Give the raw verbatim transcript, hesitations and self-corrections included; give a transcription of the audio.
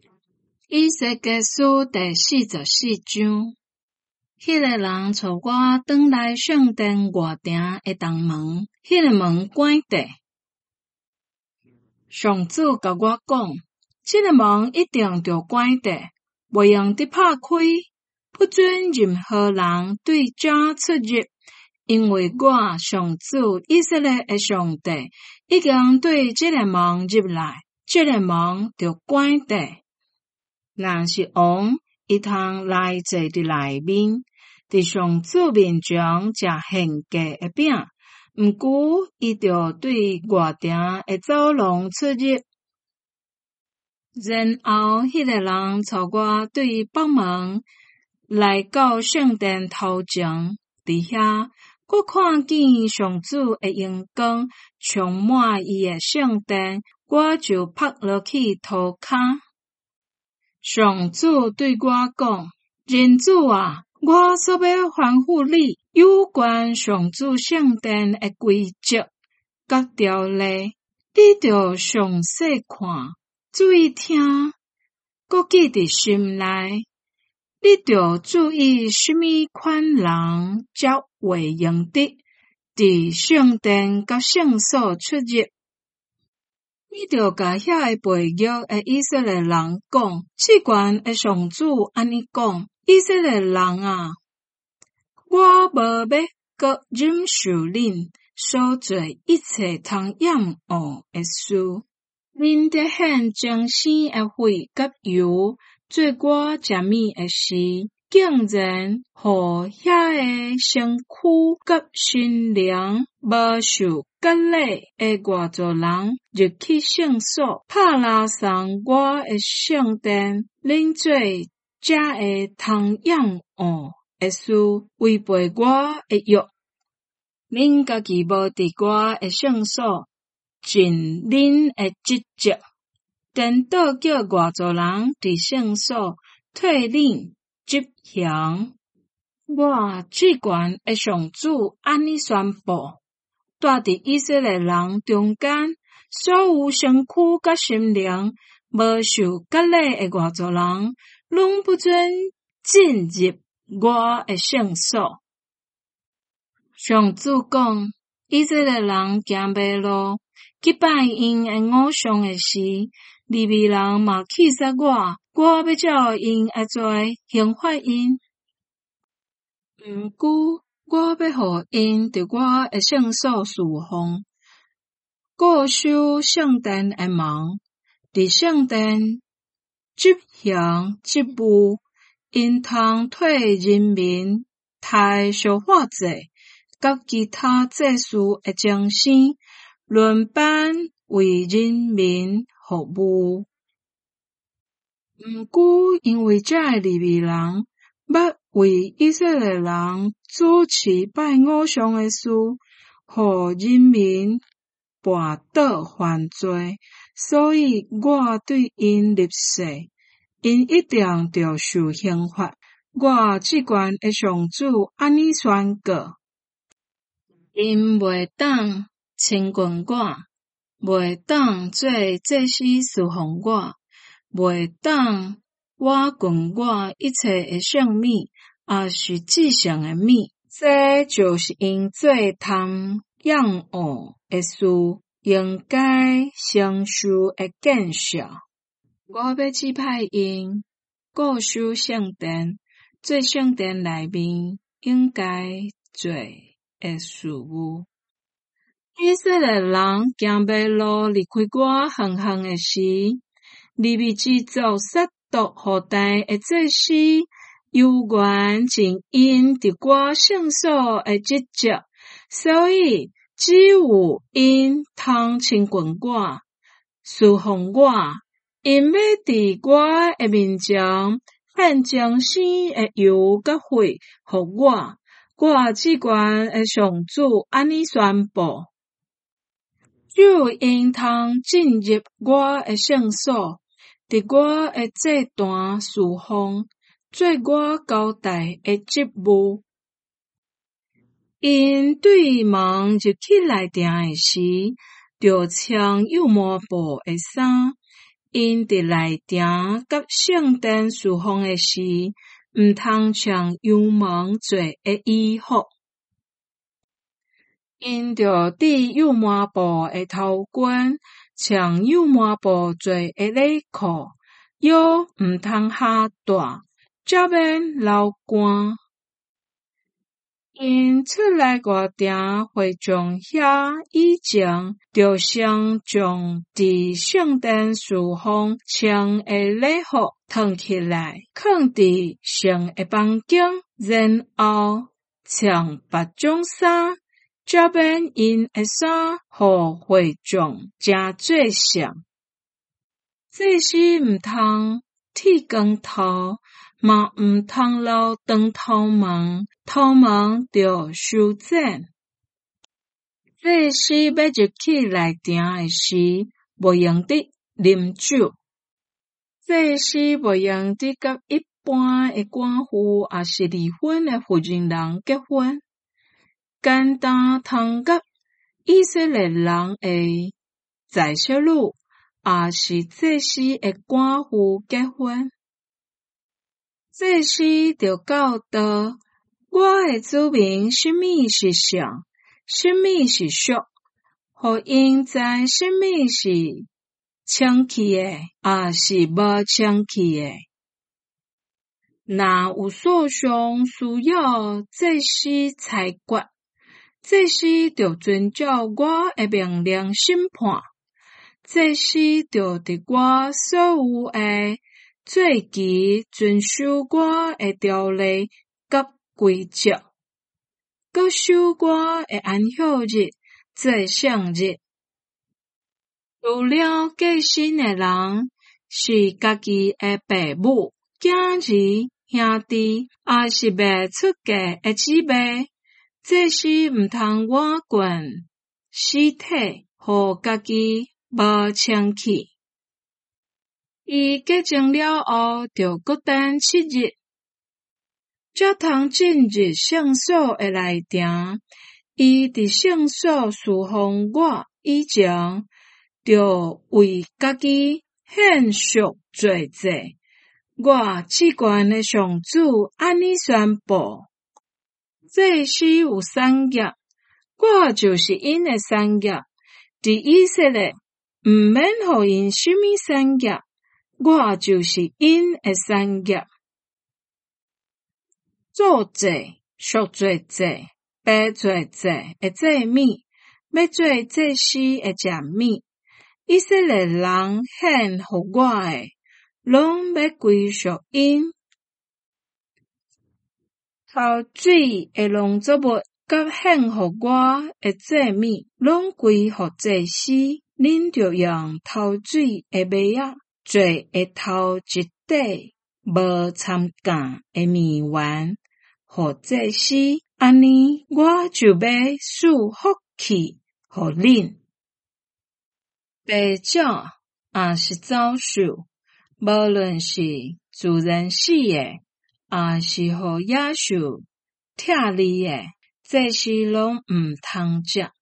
以西结书第四十四章，迄、那个人带我转来圣殿外埕的东门，迄、那个门关着。上主甲我讲，这个门一定着关着，袂用得拍开，不准任何人对这出入，因为我上主以色列的上帝已经对这个门入来，这个门着关着。若是王，伊通来坐伫内面，伫上主面前食献祭的饼，毋过伊着对外埕的走廊出入。然后，迄个人带我对北门来到圣殿头前，伫遐我看见上主的阳光充满伊的圣殿，我就趴落去涂骹。上主对我讲：人子啊，我所要吩咐你有关上主圣殿的规则甲条例，你着详细看，注意听，搁记伫心内。你着注意什么款人才会用得伫圣殿甲圣所出入。你着甲遐个背约的以色列人讲，即款的上主安尼讲：以色列人啊，我无要搁忍受恁所做一切通厌恶的事。恁得献将生的血甲油，做我食物的事，竟然互遐个身躯甲心灵无受割礼的外族人入去圣所，拍拉送我的圣殿，恁做这会通厌恶的事，违背我的约。恁家己无伫我的圣所尽恁的职责，颠倒叫外族人伫圣所替恁执行。我即款的上主安尼宣布：住伫以色列人中间，所有身躯甲心灵无受割礼的外族人，拢不准进入我的圣所。上主讲：以色列人行迷路，去拜因的偶像的时，利未人嘛气杀我，我要照因的罪刑罚因。毋过，我要互因伫我的圣所侍奉，固守圣殿的门，伫圣殿执行职务，因通替人民抬烧化祭，甲其他祭祀的将生，轮班为人民服务。毋过，因为这个利未人捌为以色列人主持拜偶像的事，互人民绊倒犯罪，所以我对因立誓，因一定着受刑罚。我即款的上主安尼宣告：因袂当亲近我，袂当做祭司侍奉我，袂当我近我一切的圣物，也是至圣的物，这就是因做通厌恶的事，应该承受的见效。我要指派因固守圣殿，做圣殿内面应该做的事务。以色列人行迷路离开我远远的时，利未支族撒督后代的祭司有缘尽因伫我圣所的职责，所以只有因通亲近我，侍奉我。因要伫我的面前献将生的油甲血互我。我即款的上主安尼宣布：只有因通进入我的圣所，伫我的祭坛侍奉，做我交代的职务。因对门入去内殿的时，着穿有抹布的衫， 因伫内埕甲圣殿侍奉诶时，毋通穿油门做诶衣服。因着伫幼麻布诶头冠，穿幼麻布做诶内裤，腰毋通下大，则免流汗。因出来外埕会众遐以前，就先将伫圣殿侍奉穿诶礼服脱起来，放伫圣诶房间，然后穿别种衫，则免因诶衫互会众真做像。祭司毋通剃光头，嘛毋通留长头毛，头毛着修剪。祭司要入去内埕诶时，无用得啉酒。祭司无用得甲一般诶寡妇也是离婚诶妇人人结婚。简单通甲以色列人诶在小女，也是祭司诶寡妇结婚。祭司着教导我诶子民什么是上，什么是俗，互因知什么是清气诶，也是无清气诶。若有诉讼需要祭司裁决，祭司着遵照我诶命令审判。祭司着伫我所有诶做期遵守我诶条例甲规则，搁守我诶安息日做圣日。除了过身诶人是家己诶爸母、囝儿、兄弟，也是未出嫁诶姊妹，祭司毋通挖惯尸体，互家己无清气。伊结婚了后，着各等七日，则通进入圣所诶内埕。伊伫圣所侍奉我以前，着为家己献赎罪祭。我至高诶上主安尼宣布：祭司有产业，我就是因诶产业。伫以色列，毋免互因什么产业，我就是因诶产业。做祭、赎罪祭、白罪祭诶祭物，要做祭司诶食物。以色列人献互我诶，拢要归属因。头水诶农作物甲献互我诶祭物，拢归互祭司。恁着用头水诶麦仔做诶头一块无参加诶面丸，互祭司。安尼我就要赐福气互恁。白鸟也是走兽，无论是自然死诶，也是互野兽、拆离诶，这是拢毋通食。